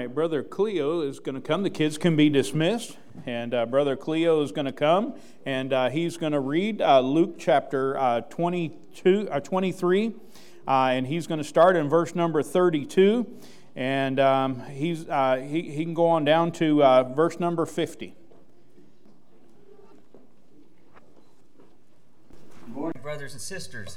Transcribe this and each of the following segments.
right, Brother Cleo is going to come. The kids can be dismissed, and Brother Cleo is going to come, and he's going to read Luke chapter 23, and he's going to start in verse number 32, and he can go on down to verse number 50. Good morning, brothers and sisters.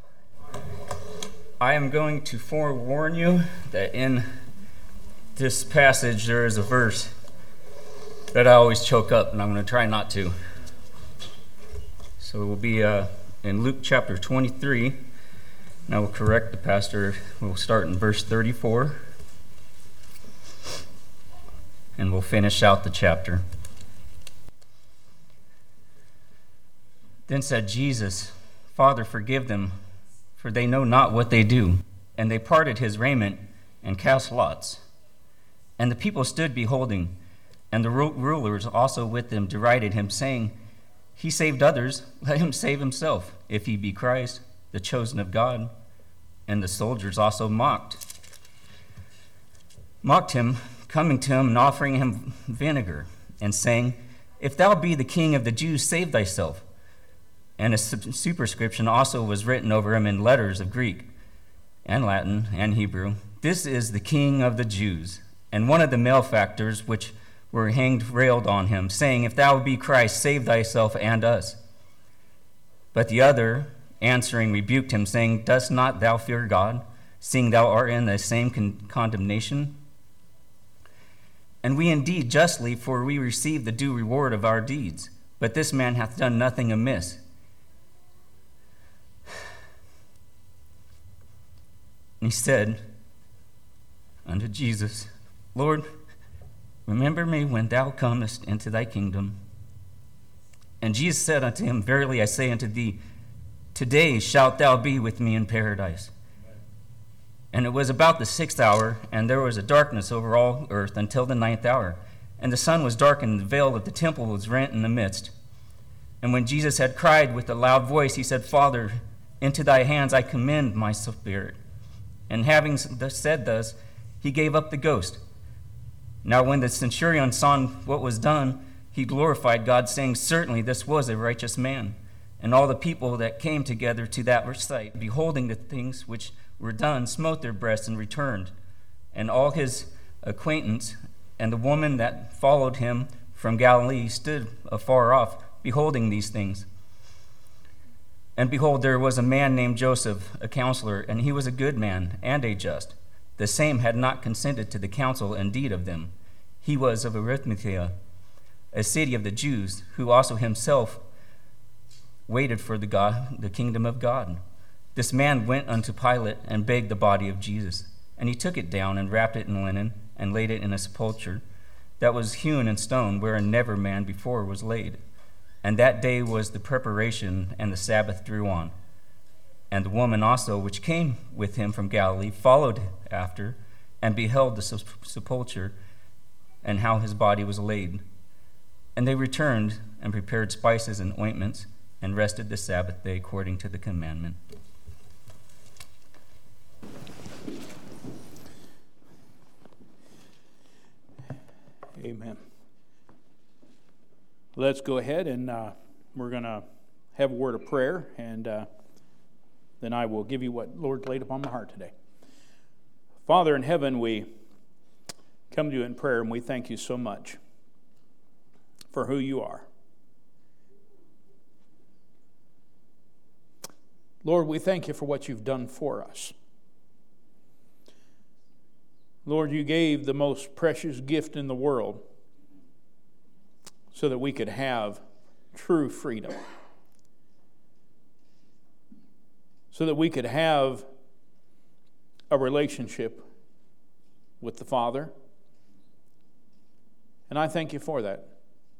I am going to forewarn you that in this passage there is a verse that I always choke up, and I'm going to try not to. So it will be in Luke chapter 23, and I will correct the pastor. We'll start in verse 34, and we'll finish out the chapter. Then said Jesus, "Father, forgive them, for they know not what they do." And they parted his raiment and cast lots. And the people stood beholding, and the rulers also with them derided him, saying, "He saved others, let him save himself, if he be Christ, the chosen of God." And the soldiers also mocked him, coming to him and offering him vinegar, and saying, "If thou be the king of the Jews, save thyself." And a superscription also was written over him in letters of Greek and Latin and Hebrew, "This is the King of the Jews." And one of the malefactors which were hanged railed on him, saying, "If thou be Christ, save thyself and us." But the other, answering, rebuked him, saying, "Dost not thou fear God, seeing thou art in the same condemnation? And we indeed justly, for we receive the due reward of our deeds. But this man hath done nothing amiss." And he said unto Jesus, "Lord, remember me when thou comest into thy kingdom." And Jesus said unto him, "Verily I say unto thee, today shalt thou be with me in paradise." And it was about the 6th hour, and there was a darkness over all earth until the 9th hour. And the sun was darkened, and the veil of the temple was rent in the midst. And when Jesus had cried with a loud voice, he said, "Father, into thy hands I commend my spirit." And having said thus, he gave up the ghost. Now when the centurion saw what was done, he glorified God, saying, "Certainly this was a righteous man." And all the people that came together to that sight, beholding the things which were done, smote their breasts and returned. And all his acquaintance and the woman that followed him from Galilee stood afar off, beholding these things. And behold, there was a man named Joseph, a counselor, and he was a good man and a just. The same had not consented to the counsel and deed of them. He was of Arimathea, a city of the Jews, who also himself waited for the kingdom of God. This man went unto Pilate and begged the body of Jesus. And he took it down and wrapped it in linen and laid it in a sepulchre that was hewn in stone, wherein never man before was laid. And that day was the preparation, and the Sabbath drew on. And the woman also, which came with him from Galilee, followed after, and beheld the sepulchre, and how his body was laid. And they returned, and prepared spices and ointments, and rested the Sabbath day according to the commandment. Amen. Let's go ahead, and we're going to have a word of prayer, and then I will give you what Lord laid upon my heart today. Father in heaven, we come to you in prayer, and we thank you so much for who you are. Lord, we thank you for what you've done for us. Lord, you gave the most precious gift in the world so that we could have true freedom, so that we could have a relationship with the Father. And I thank you for that.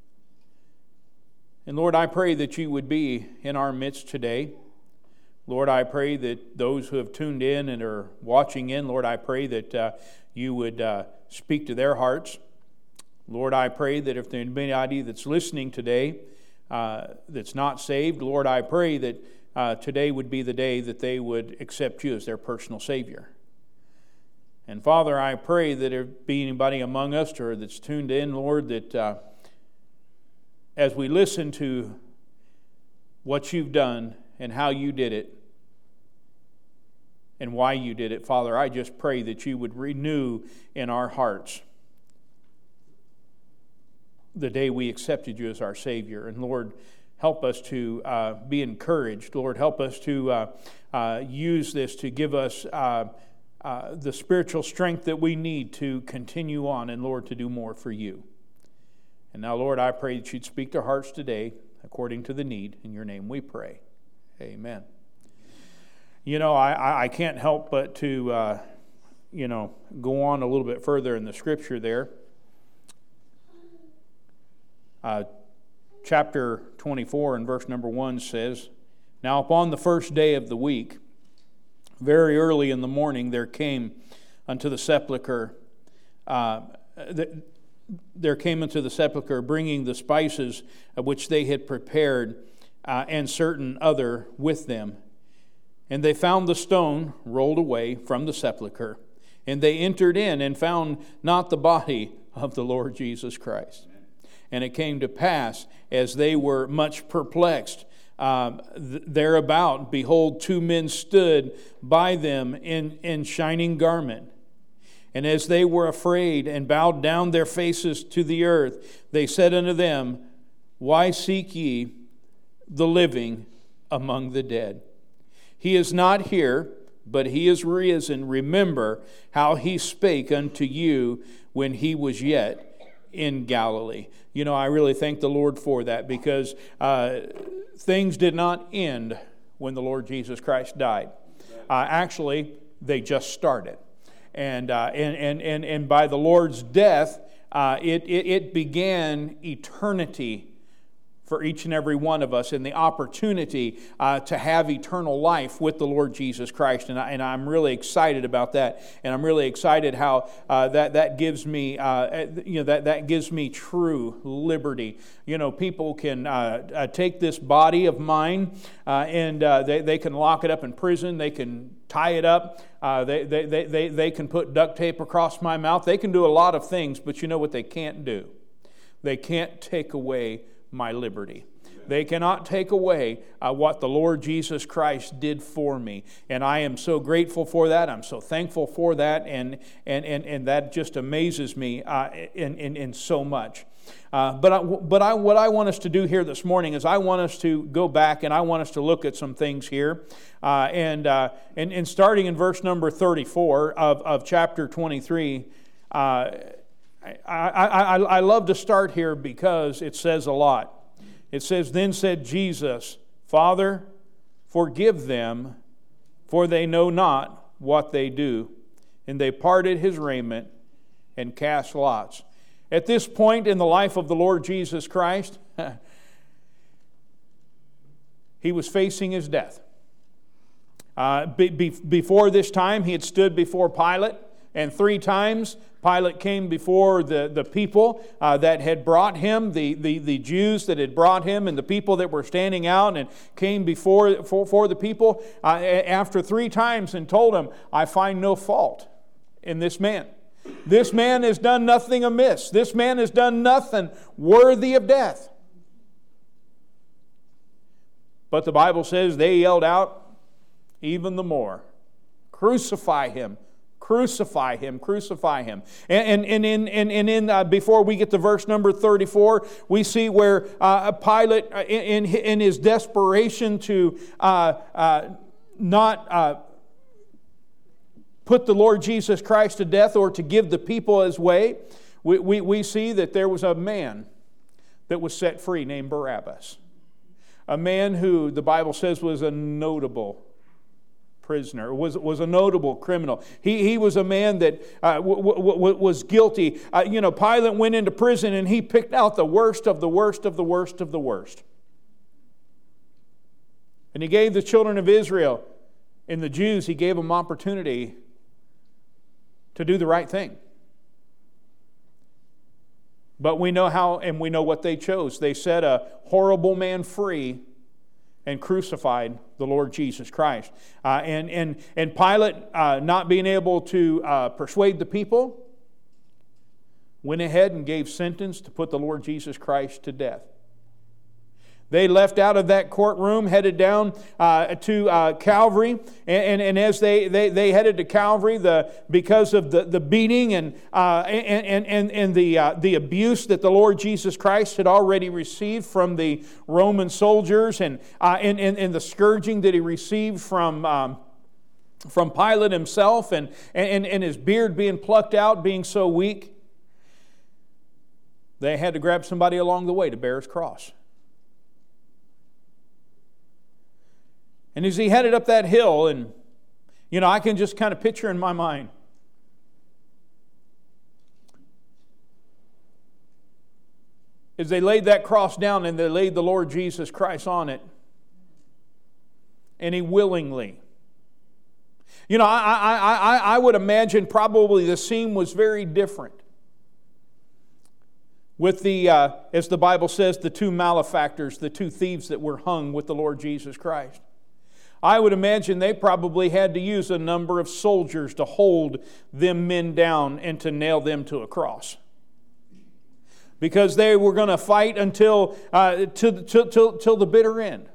And Lord, I pray that you would be in our midst today. Lord, I pray that those who have tuned in and are watching in, Lord, I pray that you would speak to their hearts. Lord, I pray that if there's anybody that's listening today that's not saved, Lord, I pray that today would be the day that they would accept you as their personal Savior. And Father, I pray that there be anybody among us or that's tuned in, Lord, that as we listen to what you've done and how you did it and why you did it, Father, I just pray that you would renew in our hearts the day we accepted you as our Savior. And Lord, help us to be encouraged. Lord, help us to use this to give us the spiritual strength that we need to continue on and, Lord, to do more for you. And now, Lord, I pray that you'd speak to hearts today according to the need. In your name we pray. Amen. You know, I can't help but to, go on a little bit further in the Scripture there. Chapter 24 and verse number 1 says, "Now upon the first day of the week, very early in the morning, there came unto the sepulchre, bringing the spices which they had prepared, and certain other with them. And they found the stone rolled away from the sepulchre. And they entered in and found not the body of the Lord Jesus Christ. And it came to pass, as they were much perplexed thereabout, behold, 2 men stood by them in shining garment. And as they were afraid and bowed down their faces to the earth, they said unto them, Why seek ye the living among the dead? He is not here, but he is risen. Remember how he spake unto you when he was yet in Galilee." You know, I really thank the Lord for that, because things did not end when the Lord Jesus Christ died. Actually, they just started. And by the Lord's death, it began eternity for each and every one of us, and the opportunity to have eternal life with the Lord Jesus Christ. And I'm really excited about that. And I'm really excited how that gives me, that gives me true liberty. You know, people can take this body of mine and they can lock it up in prison. They can tie it up. They can put duct tape across my mouth. They can do a lot of things, but you know what they can't do? They can't take away my liberty. They cannot take away what the Lord Jesus Christ did for me. And I am so grateful for that. I'm so thankful for that. And that just amazes me in so much. But what I want us to do here this morning is I want us to go back and I want us to look at some things here. And starting in verse number 34 of chapter 23, I love to start here because it says a lot. It says, "Then said Jesus, Father, forgive them, for they know not what they do. And they parted his raiment and cast lots." At this point in the life of the Lord Jesus Christ, he was facing his death. Before this time, he had stood before Pilate, and 3 times Pilate came before the people that had brought him, the Jews that had brought him, and the people that were standing out and came before the people after 3 times and told him, "I find no fault in this man. This man has done nothing amiss. This man has done nothing worthy of death." But the Bible says they yelled out even the more, "Crucify him! Crucify him! Crucify him!" And before we get to verse number 34, we see where Pilate, in his desperation to not put the Lord Jesus Christ to death or to give the people his way, we see that there was a man that was set free named Barabbas. A man who the Bible says was a notable prisoner, was a notable criminal. He was a man that was guilty. Pilate went into prison and he picked out the worst of the worst of the worst of the worst. And he gave the children of Israel and the Jews, he gave them opportunity to do the right thing. But we know how, and we know what they chose. They set a horrible man free, and crucified the Lord Jesus Christ. And Pilate, not being able to persuade the people, went ahead and gave sentence to put the Lord Jesus Christ to death. They left out of that courtroom, headed down to Calvary, and as they headed to Calvary, because of the beating and the abuse that the Lord Jesus Christ had already received from the Roman soldiers, and the scourging that he received from Pilate himself, and his beard being plucked out, being so weak, they had to grab somebody along the way to bear his cross. And as he headed up that hill, and I can just kind of picture in my mind, as they laid that cross down and they laid the Lord Jesus Christ on it, and he willingly. I would imagine probably the scene was very different. With as the Bible says, the two malefactors, the two thieves that were hung with the Lord Jesus Christ. I would imagine they probably had to use a number of soldiers to hold them men down and to nail them to a cross. Because they were going to fight until the bitter end.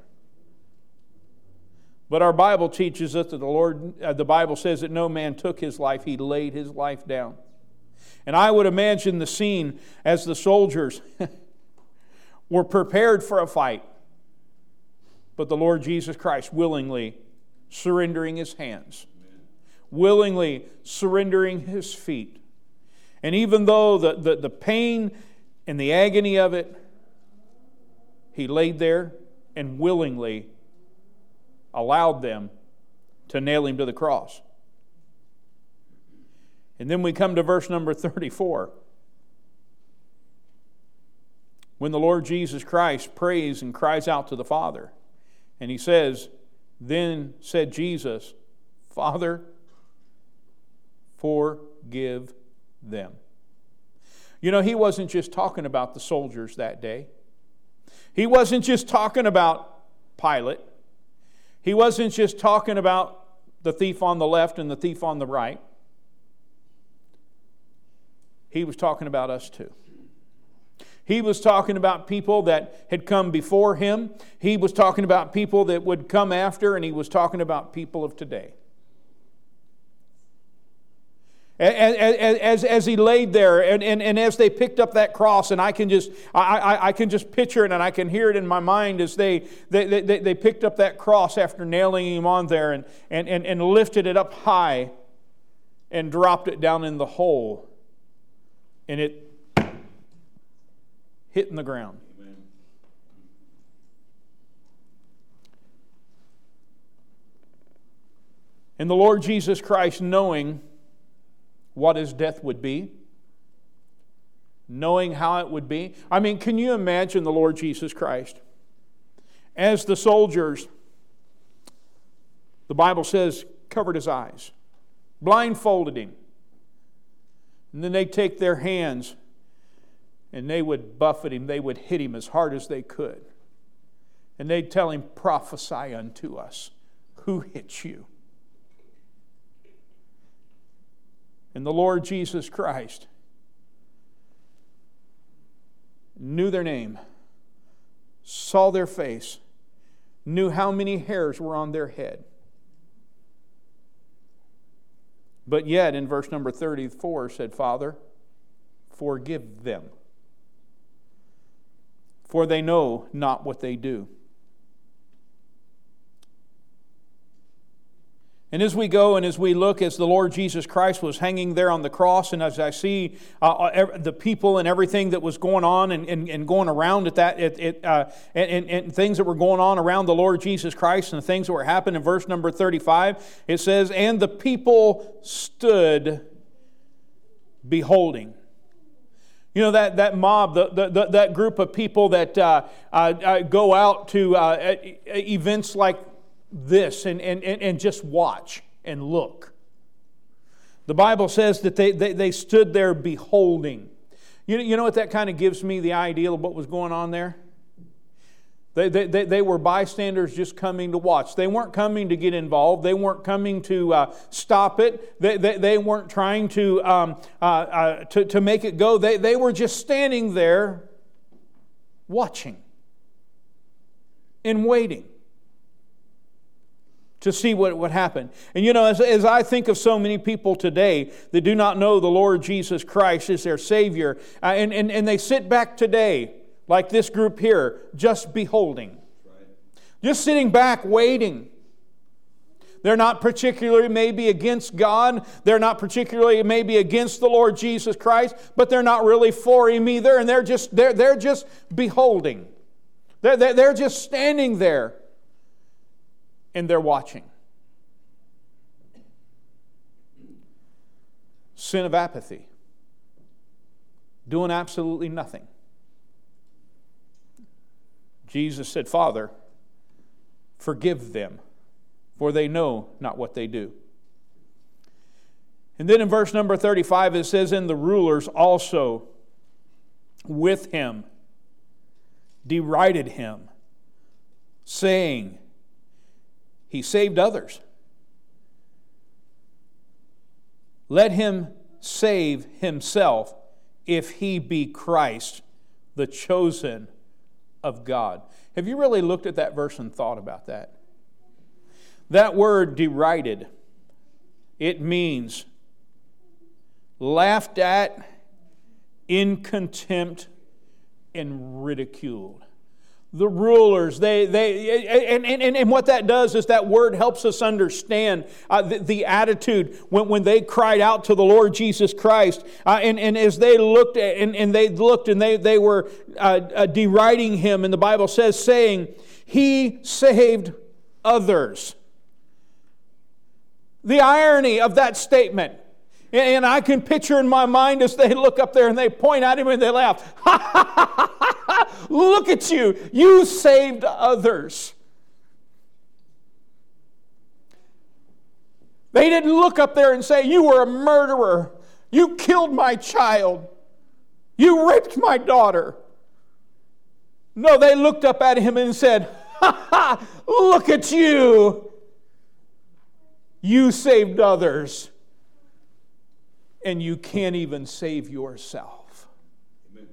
But our Bible teaches us that the Bible says that no man took his life, he laid his life down. And I would imagine the scene as the soldiers were prepared for a fight. But the Lord Jesus Christ willingly surrendering his hands, willingly surrendering his feet. And even though the pain and the agony of it, he laid there and willingly allowed them to nail him to the cross. And then we come to verse number 34. When the Lord Jesus Christ prays and cries out to the Father. And he says, then said Jesus, Father, forgive them. He wasn't just talking about the soldiers that day. He wasn't just talking about Pilate. He wasn't just talking about the thief on the left and the thief on the right. He was talking about us too. He was talking about people that had come before him. He was talking about people that would come after, and he was talking about people of today. As he laid there, and as they picked up that cross, and I can just picture it, and I can hear it in my mind as they picked up that cross after nailing him on there, and lifted it up high, and dropped it down in the hole, and it hitting the ground. Amen. And the Lord Jesus Christ, knowing what his death would be, knowing how it would be. I mean, can you imagine the Lord Jesus Christ? As the soldiers, the Bible says, covered his eyes, blindfolded him. And then they take their hands and they would buffet him, they would hit him as hard as they could. And they'd tell him, prophesy unto us. Who hit you? And the Lord Jesus Christ knew their name, saw their face, knew how many hairs were on their head. But yet, in verse number 34, said, Father, forgive them, for they know not what they do. And as we go and as we look, as the Lord Jesus Christ was hanging there on the cross, and as I see the people and everything that was going on and going around at that, and things that were going on around the Lord Jesus Christ and the things that were happening, in verse number 35, it says, and the people stood beholding. You know, that mob, that group of people that go out to events like this and just watch and look. The Bible says that they stood there beholding. You know what that kind of gives me the idea of what was going on there? They were bystanders just coming to watch. They weren't coming to get involved. They weren't coming to stop it. They weren't trying to make it go. They were just standing there watching and waiting to see what would happen. And as I think of so many people today that do not know the Lord Jesus Christ as their Savior, and they sit back today, like this group here, just beholding. Just sitting back, waiting. They're not particularly maybe against God. They're not particularly maybe against the Lord Jesus Christ, but they're not really for Him either, and they're just beholding. They're just standing there, and they're watching. Sin of apathy. Doing absolutely nothing. Jesus said, Father, forgive them, for they know not what they do. And then in verse number 35 it says, and the rulers also with him derided him, saying, he saved others. Let him save himself if he be Christ, the chosen of God. Have you really looked at that verse and thought about that? That word derided, it means laughed at, in contempt, and ridiculed. The rulers, and what that does is that word helps us understand the attitude when they cried out to the Lord Jesus Christ, and as they looked they were deriding Him, and the Bible says, saying, He saved others. The irony of that statement. And I can picture in my mind as they look up there and they point at Him and they laugh. Look at you. You saved others. They didn't look up there and say, you were a murderer. You killed my child. You raped my daughter. No, they looked up at Him and said, look at you. You saved others. And you can't even save yourself. Amen.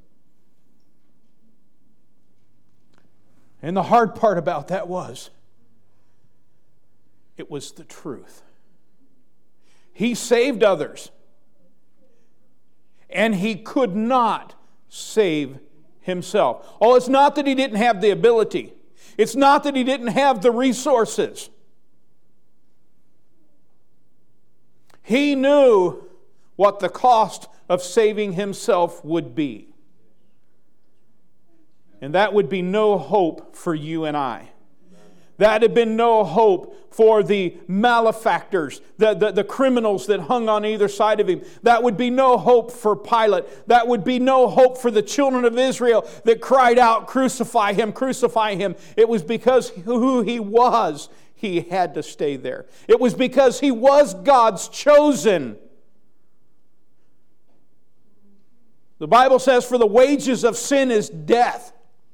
And the hard part about that was, it was the truth. He saved others. And He could not save Himself. Oh, it's not that He didn't have the ability. It's not that He didn't have the resources. He knew what the cost of saving Himself would be. And that would be no hope for you and I. That had been no hope for the malefactors, the criminals that hung on either side of Him. That would be no hope for Pilate. That would be no hope for the children of Israel that cried out, crucify Him, crucify Him. It was because who He was, He had to stay there. It was because He was God's chosen. The Bible says, for the wages of sin is death.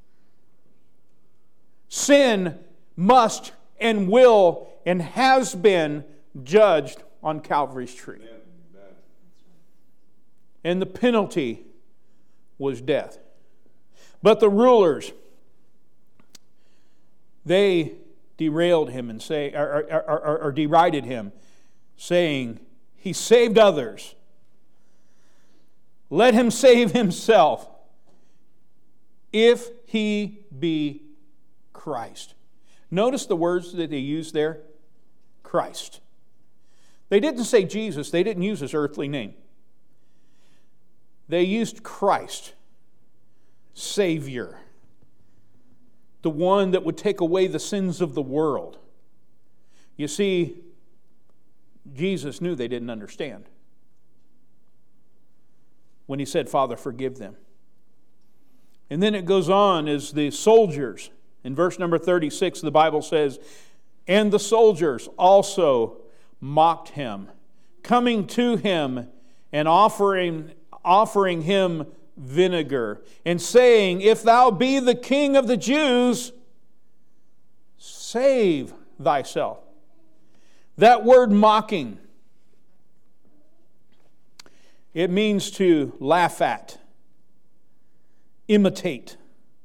Sin must and will and has been judged on Calvary's tree. And the penalty was death. But the rulers, they derailed Him and or derided Him, saying, He saved others. Let Him save Himself if He be Christ. Notice the words that they used there. Christ. They didn't say Jesus. They didn't use His earthly name. They used Christ. Savior. The one that would take away the sins of the world. You see, Jesus knew they didn't understand when He said, Father, forgive them. And then it goes on as the soldiers, in verse number 36, the Bible says, and the soldiers also mocked Him, coming to Him and offering Him vinegar, and saying, If thou be the King of the Jews, save thyself. That word mocking, it means to laugh at, imitate,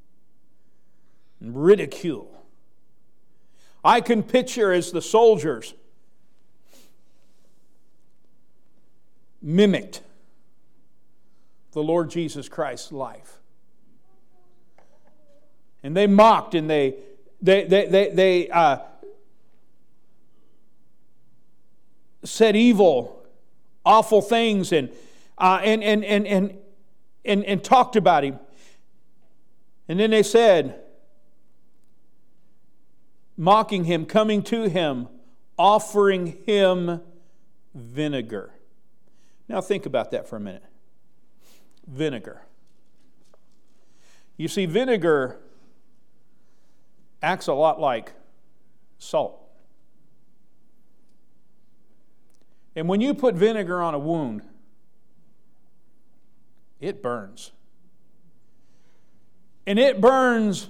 ridicule. I can picture as the soldiers mimicked the Lord Jesus Christ's life. And they mocked and they said evil, awful things and talked about him. And then they said, mocking him, coming to him, offering him vinegar. Now think about that for a minute. Vinegar. You see, vinegar acts a lot like salt. And when you put vinegar on a wound, it burns. And it burns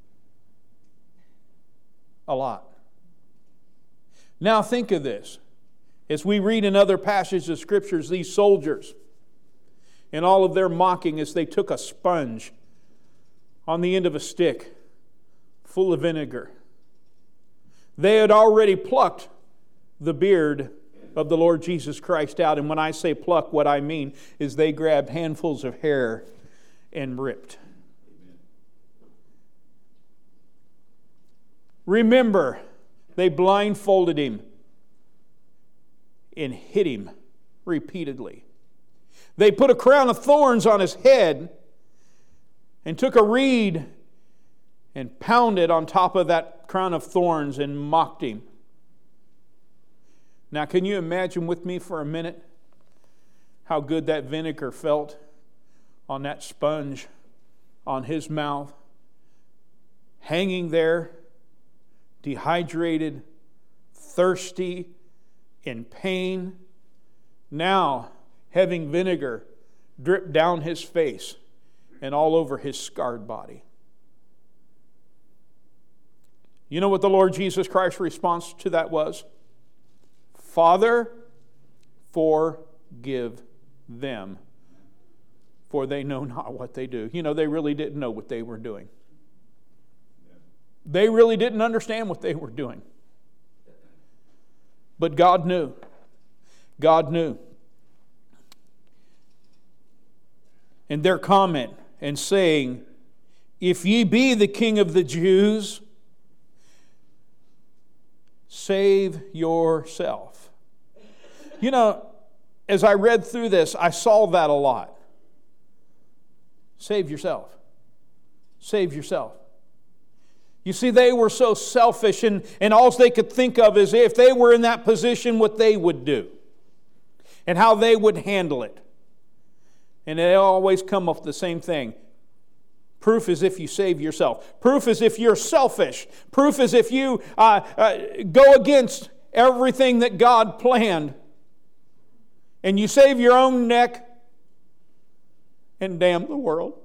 a lot. Now think of this. As we read in other passages of Scriptures, these soldiers, in all of their mocking, as they took a sponge on the end of a stick full of vinegar, they had already plucked the beard of the Lord Jesus Christ out. And when I say pluck, what I mean is they grabbed handfuls of hair and ripped. Remember, they blindfolded him and hit him repeatedly. They put a crown of thorns on his head and took a reed and pounded on top of that crown of thorns and mocked him. Now, can you imagine with me for a minute how good that vinegar felt on that sponge on his mouth, hanging there, dehydrated, thirsty, in pain, now having vinegar drip down his face and all over his scarred body. You know what the Lord Jesus Christ's response to that was? Father, forgive them, for they know not what they do. You know, they really didn't know what they were doing. They really didn't understand what they were doing. But God knew. God knew. And their comment and saying, If ye be the King of the Jews, save yourself. You know, as I read through this, I saw that a lot. Save yourself. Save yourself. You see, they were so selfish, and all they could think of is if they were in that position, what they would do and how they would handle it. And they always come up with the same thing. Proof is if you save yourself. Proof is if you're selfish. Proof is if you go against everything that God planned and you save your own neck and damn the world.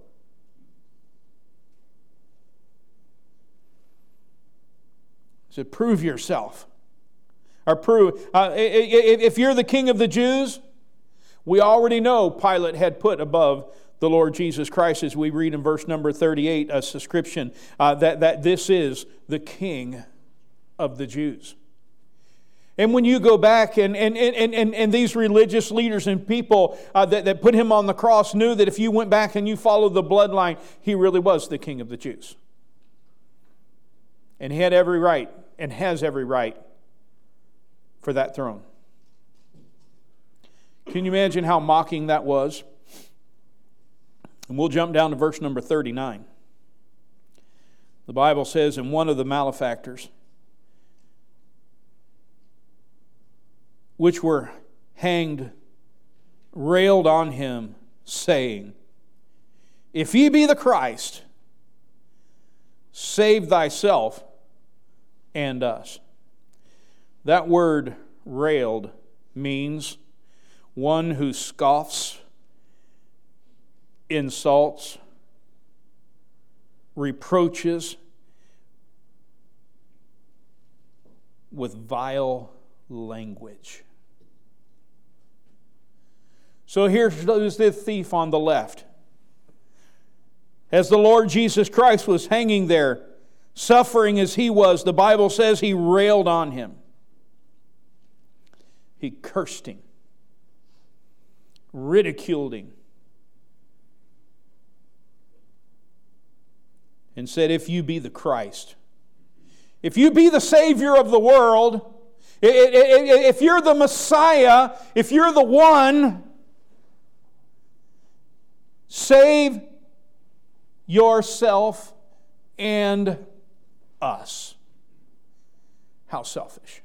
So prove yourself. Or prove, if you're the King of the Jews, we already know Pilate had put above the Lord Jesus Christ, as we read in verse number 38, a subscription that this is the King of the Jews. And when you go back and these religious leaders and people that put him on the cross knew that if you went back and you followed the bloodline, he really was the King of the Jews. And he had every right and has every right for that throne. Can you imagine how mocking that was? And we'll jump down to verse number 39. The Bible says, And one of the malefactors, which were hanged, railed on him, saying, If ye be the Christ, save thyself and us. That word railed means one who scoffs insults, reproaches with vile language. So here's the thief on the left. As the Lord Jesus Christ was hanging there, suffering as he was, the Bible says he railed on him. He cursed him, ridiculed him, and said, if you be the Christ, if you be the Savior of the world, if you're the Messiah, if you're the one, save yourself and us. How selfish.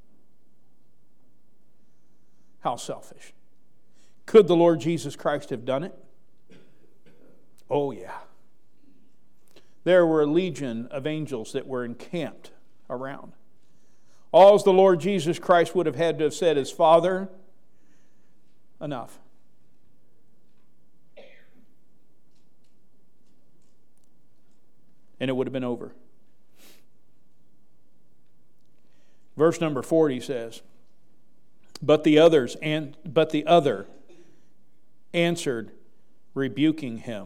How selfish. Could the Lord Jesus Christ have done it? Oh, yeah. There were a legion of angels that were encamped around. All the Lord Jesus Christ would have had to have said is, Father, enough. And it would have been over. Verse number 40 says, But the other answered, rebuking him,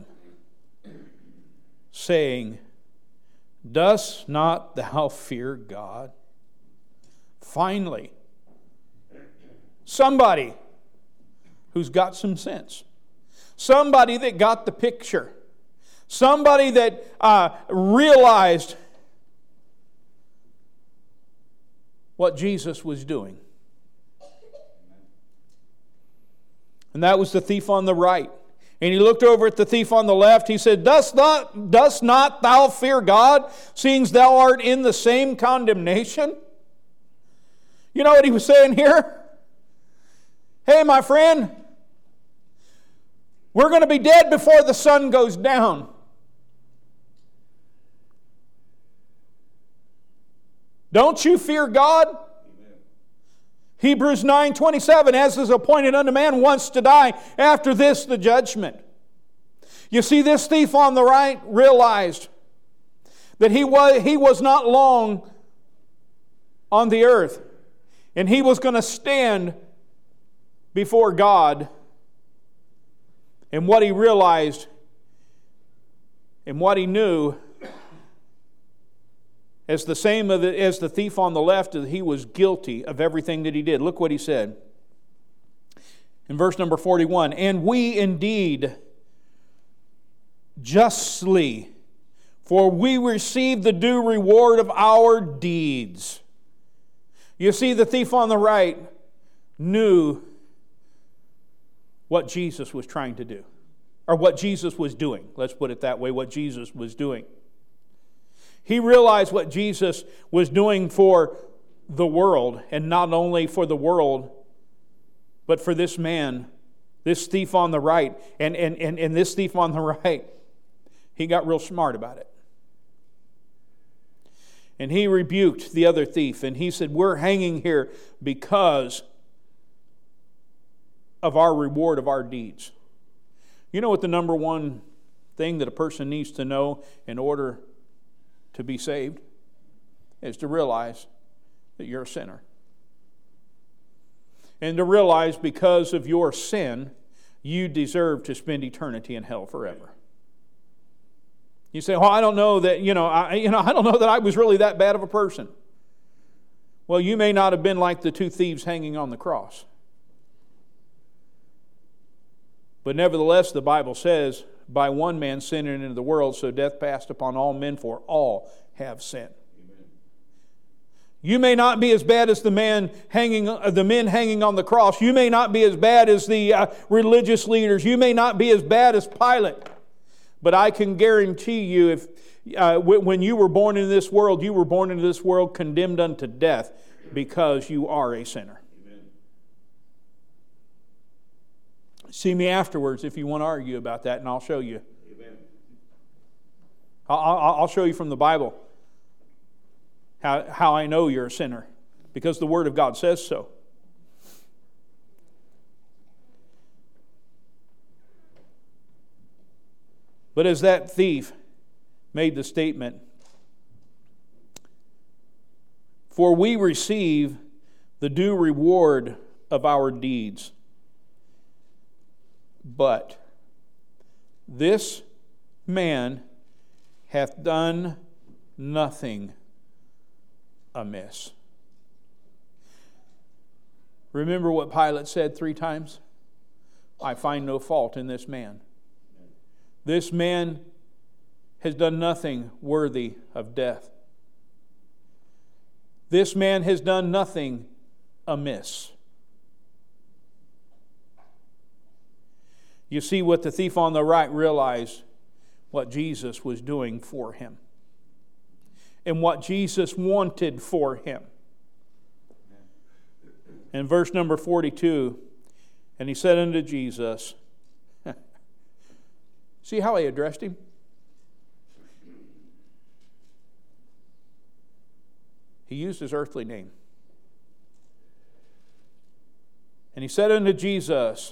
saying, Dost not thou fear God? Finally, somebody who's got some sense. Somebody that got the picture. Somebody that realized what Jesus was doing. And that was the thief on the right. And he looked over at the thief on the left. He said, Dost not thou fear God, seeing thou art in the same condemnation? You know what he was saying here? Hey, my friend, we're going to be dead before the sun goes down. Don't you fear God? Amen. Hebrews 9:27, as is appointed unto man once to die, after this the judgment. You see, this thief on the right realized that he was not long on the earth, and he was going to stand before God. And what he realized and what he knew, as the same as the thief on the left, that he was guilty of everything that he did. Look what he said in verse number 41. And we indeed justly, for we receive the due reward of our deeds. You see, the thief on the right knew what Jesus was trying to do, or what Jesus was doing. Let's put it that way, what Jesus was doing. He realized what Jesus was doing for the world, and not only for the world, but for this man, this thief on the right. And this thief on the right, he got real smart about it. And he rebuked the other thief, and he said, we're hanging here because of our reward of our deeds. You know what the number one thing that a person needs to know in order to be saved is to realize that you're a sinner. And to realize because of your sin, you deserve to spend eternity in hell forever. You say, well, I don't know that, I don't know that I was really that bad of a person. Well, you may not have been like the two thieves hanging on the cross. But nevertheless, the Bible says, by one man sin entered into the world, so death passed upon all men, for all have sinned. Amen. You may not be as bad as the men hanging on the cross. You may not be as bad as the religious leaders. You may not be as bad as Pilate. But I can guarantee you, if when you were born into this world, you were born into this world condemned unto death because you are a sinner. See me afterwards if you want to argue about that, and I'll show you. Amen. I'll show you from the Bible how I know you're a sinner, because the Word of God says so. But as that thief made the statement, "For we receive the due reward of our deeds. But this man hath done nothing amiss." Remember what Pilate said 3 times? "I find no fault in this man." This man has done nothing worthy of death. This man has done nothing amiss. You see, what the thief on the right realized, what Jesus was doing for him, and what Jesus wanted for him. In verse number 42, and he said unto Jesus, see how he addressed him? He used his earthly name. And he said unto Jesus,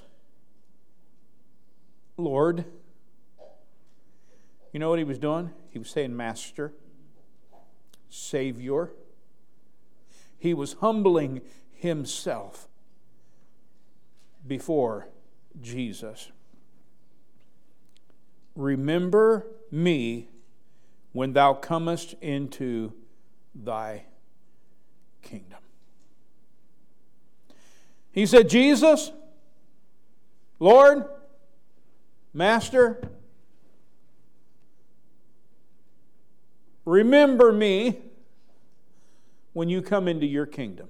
Lord. You know what he was doing? He was saying Master, Savior. He was humbling himself before Jesus. Remember me when thou comest into thy kingdom. He said, Jesus, Lord, Master, remember me when you come into your kingdom.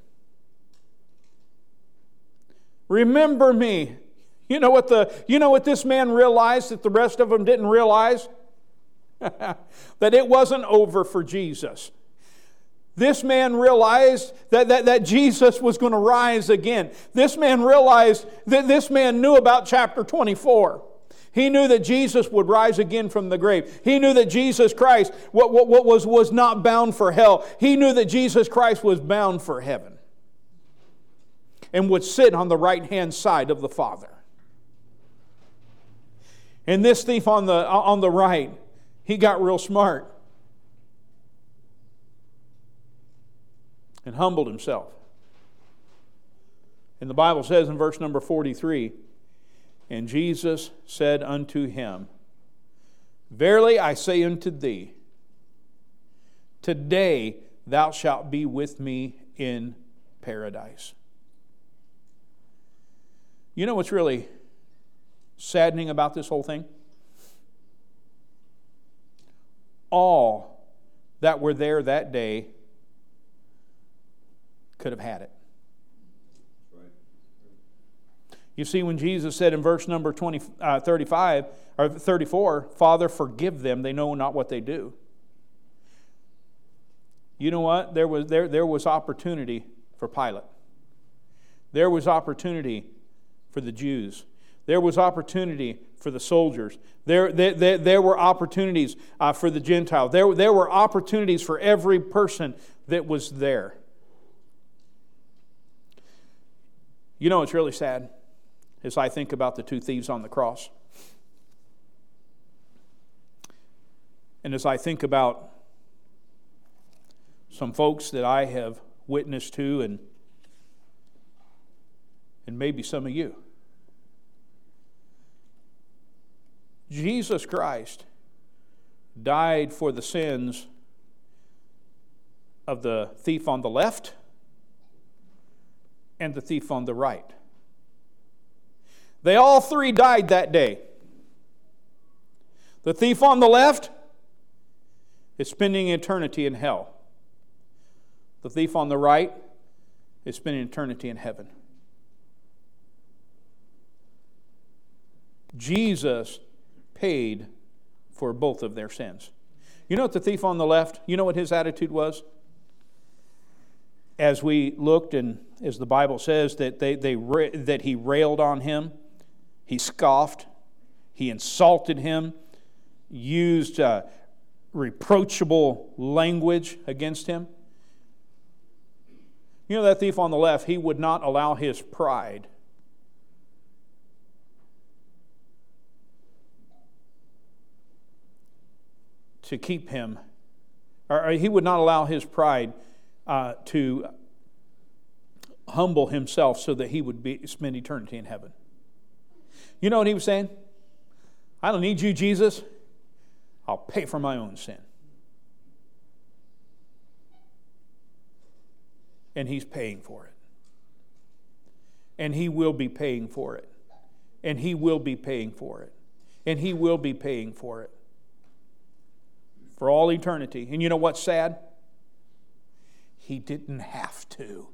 Remember me. You know what this man realized that the rest of them didn't realize? That it wasn't over for Jesus. This man realized that Jesus was going to rise again. This man realized that this man knew about chapter 24. He knew that Jesus would rise again from the grave. He knew that Jesus Christ was not bound for hell. He knew that Jesus Christ was bound for heaven and would sit on the right-hand side of the Father. And this thief on the right, he got real smart and humbled himself. And the Bible says in verse number 43, and Jesus said unto him, Verily I say unto thee, today thou shalt be with me in paradise. You know what's really saddening about this whole thing? All that were there that day could have had it. You see, when Jesus said in verse number 35 or 34, Father, forgive them, they know not what they do. You know what? There was opportunity for Pilate. There was opportunity for the Jews. There was opportunity for the soldiers. There were opportunities for the Gentiles. There were opportunities for every person that was there. You know what's really sad? As I think about the 2 thieves on the cross. And as I think about some folks that I have witnessed to and maybe some of you. Jesus Christ died for the sins of the thief on the left and the thief on the right. They all 3 died that day. The thief on the left is spending eternity in hell. The thief on the right is spending eternity in heaven. Jesus paid for both of their sins. You know what the thief on the left, you know what his attitude was? As we looked and as the Bible says that that he railed on him, he scoffed, he insulted him, used reproachable language against him. You know that thief on the left, he would not allow his pride to keep him, or he would not allow his pride to humble himself so that he would spend eternity in heaven. You know what he was saying? I don't need you, Jesus. I'll pay for my own sin. And he's paying for it. And he will be paying for it. And he will be paying for it. And he will be paying for it. For all eternity. And you know what's sad? He didn't have to.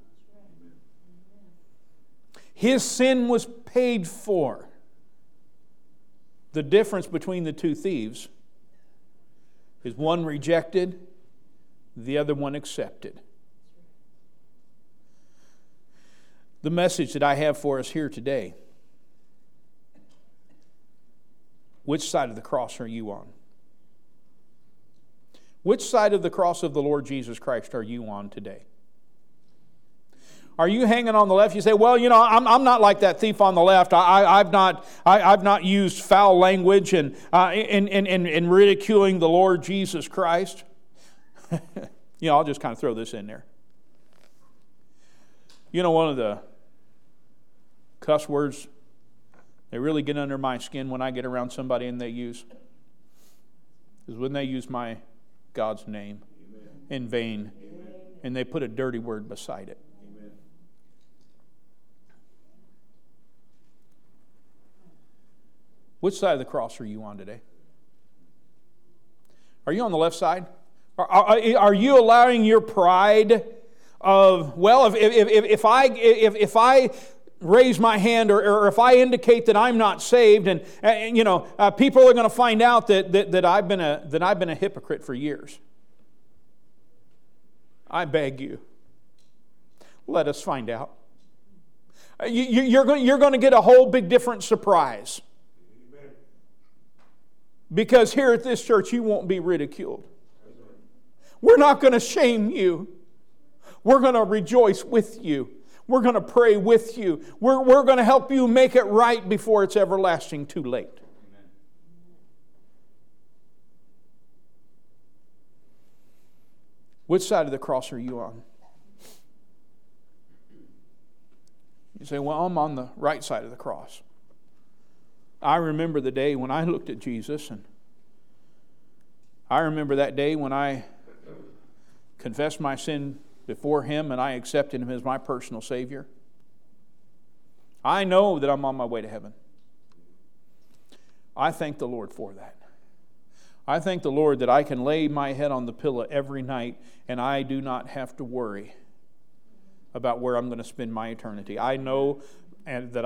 His sin was paid for. The difference between the two thieves is one rejected, the other one accepted. The message that I have for us here today, which side of the cross are you on? Which side of the cross of the Lord Jesus Christ are you on today? Are you hanging on the left? You say, well, you know, I'm not like that thief on the left. I've not used foul language and ridiculing the Lord Jesus Christ. I'll just kind of throw this in there. You know, one of the cuss words they really get under my skin when I get around somebody and they use is when they use my God's name in vain and they put a dirty word beside it. Which side of the cross are you on today? Are you on the left side? Are you allowing your pride of, well, if I raise my hand or if I indicate that I'm not saved, and people are going to find out that I've been a hypocrite for years. I beg you, let us find out. You're going to get a whole big different surprise. Because here at this church, you won't be ridiculed. We're not going to shame you. We're going to rejoice with you. We're going to pray with you. We're going to help you make it right before it's everlasting too late. Amen. Which side of the cross are you on? You say, well, I'm on the right side of the cross. I remember the day when I looked at Jesus, and I remember that day when I confessed my sin before Him and I accepted Him as my personal Savior. I know that I'm on my way to heaven. I thank the Lord for that. I thank the Lord that I can lay my head on the pillow every night and I do not have to worry about where I'm going to spend my eternity. I know that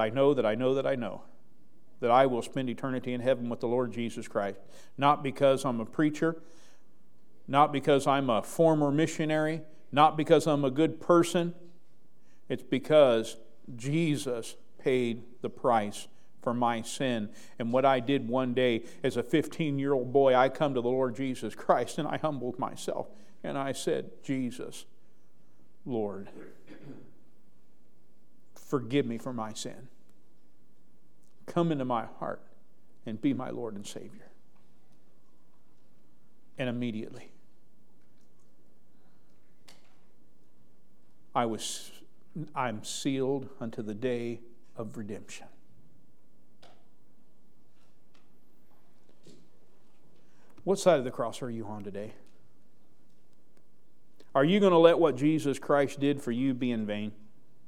I will spend eternity in heaven with the Lord Jesus Christ. Not because I'm a preacher, not because I'm a former missionary, not because I'm a good person. It's because Jesus paid the price for my sin. And what I did one day as a 15-year-old boy, I come to the Lord Jesus Christ and I humbled myself. And I said, Jesus, Lord, forgive me for my sin. Come into my heart and be my Lord and Savior. And immediately, I'm sealed unto the day of redemption. What side of the cross are you on today? Are you going to let what Jesus Christ did for you be in vain?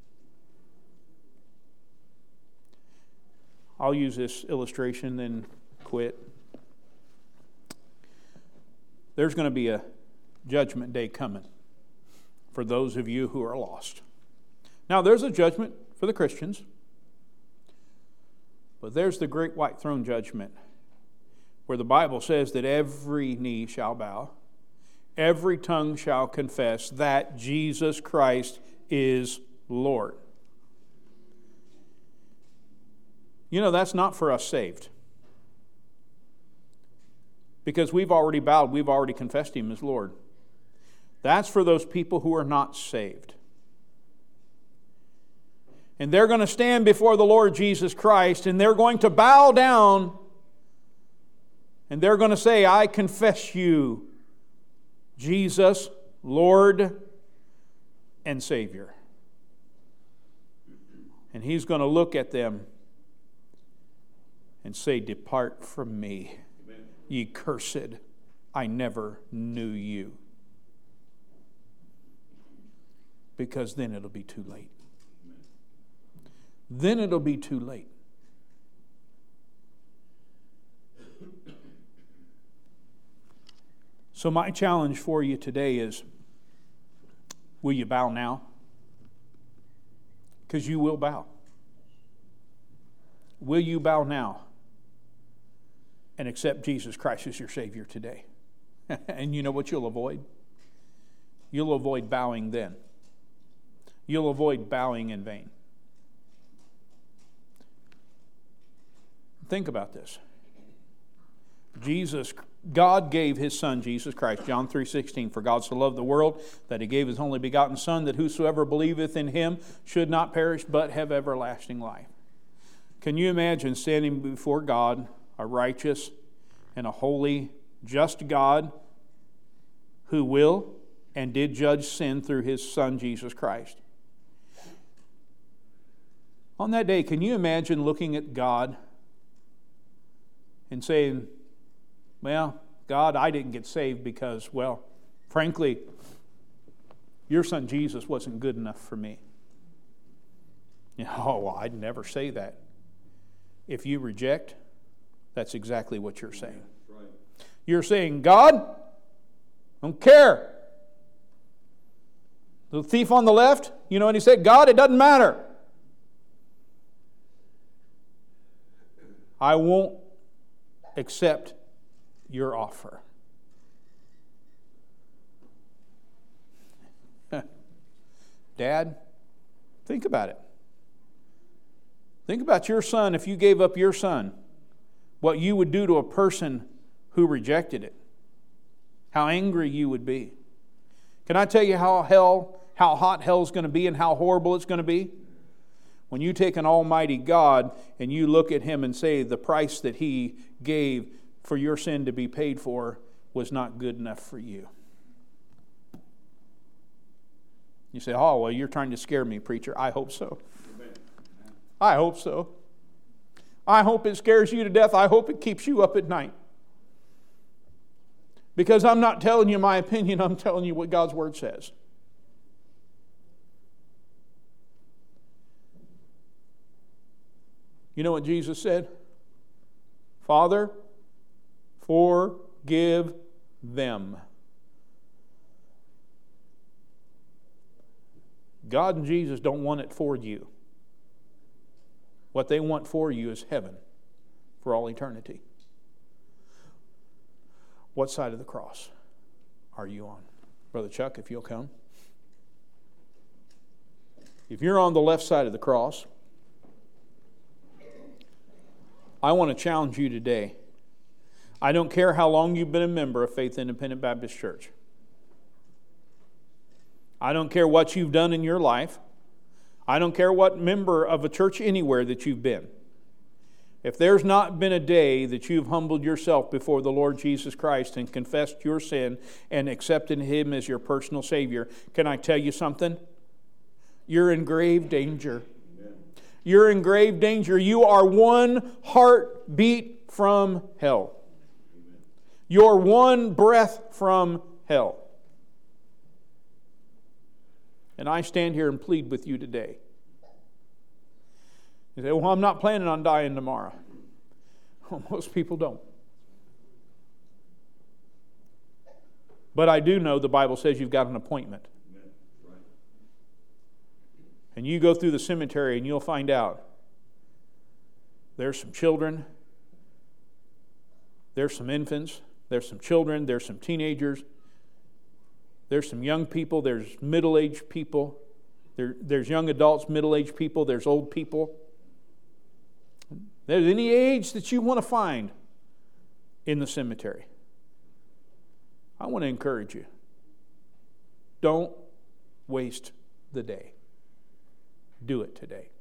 I'll use this illustration, then quit. There's going to be a judgment day coming for those of you who are lost. Now, there's a judgment for the Christians, but there's the great white throne judgment where the Bible says that every knee shall bow, every tongue shall confess that Jesus Christ is Lord. You know, that's not for us saved. Because we've already bowed, we've already confessed Him as Lord. That's for those people who are not saved. And they're going to stand before the Lord Jesus Christ and they're going to bow down And they're going to say, I confess you, Jesus, Lord and Savior. And He's going to look at them and say, depart from me, ye cursed. I never knew you. Because then it'll be too late. Then it'll be too late. So my challenge for you today is, will you bow now? Because you will bow. Will you bow now and accept Jesus Christ as your Savior today? And you know what you'll avoid? You'll avoid bowing then. You'll avoid bowing in vain. Think about this. God gave His Son, Jesus Christ, John 3:16, for God so loved the world that He gave His only begotten Son, that whosoever believeth in Him should not perish but have everlasting life. Can you imagine standing before God, a righteous and a holy, just God, who will and did judge sin through His Son, Jesus Christ? On that day, can you imagine looking at God and saying, well, God, I didn't get saved because, well, frankly, your Son Jesus wasn't good enough for me. Oh, well, I'd never say that. If you reject, that's exactly what you're saying. Right. You're saying, God, I don't care. The thief on the left, you know what he said? God, it doesn't matter. I won't accept your offer. Dad, think about it. Think about your son if you gave up your son. What you would do to a person who rejected it. How angry you would be. Can I tell you how hot hell's going to be and how horrible it's going to be? When you take an almighty God and you look at Him and say the price that He gave for your sin to be paid for was not good enough for you. You say, oh, well, you're trying to scare me, preacher. I hope so. I hope so. I hope it scares you to death. I hope it keeps you up at night. Because I'm not telling you my opinion, I'm telling you what God's Word says. You know what Jesus said? Father, forgive them. God and Jesus don't want it for you. What they want for you is heaven for all eternity. What side of the cross are you on? Brother Chuck, if you'll come. If you're on the left side of the cross, I want to challenge you today. I don't care how long you've been a member of Faith Independent Baptist Church. I don't care what you've done in your life. I don't care what member of a church anywhere that you've been. If there's not been a day that you've humbled yourself before the Lord Jesus Christ and confessed your sin and accepted Him as your personal Savior, can I tell you something? You're in grave danger. You're in grave danger. You are one heartbeat from hell. You're one breath from hell. And I stand here and plead with you today. You say, well, I'm not planning on dying tomorrow. Well, most people don't. But I do know the Bible says you've got an appointment. And you go through the cemetery and you'll find out there's some children, there's some infants, there's some children, there's some teenagers, there's some young people, there's middle-aged people, there's young adults, middle-aged people, there's old people. There's any age that you want to find in the cemetery. I want to encourage you. Don't waste the day. Do it today.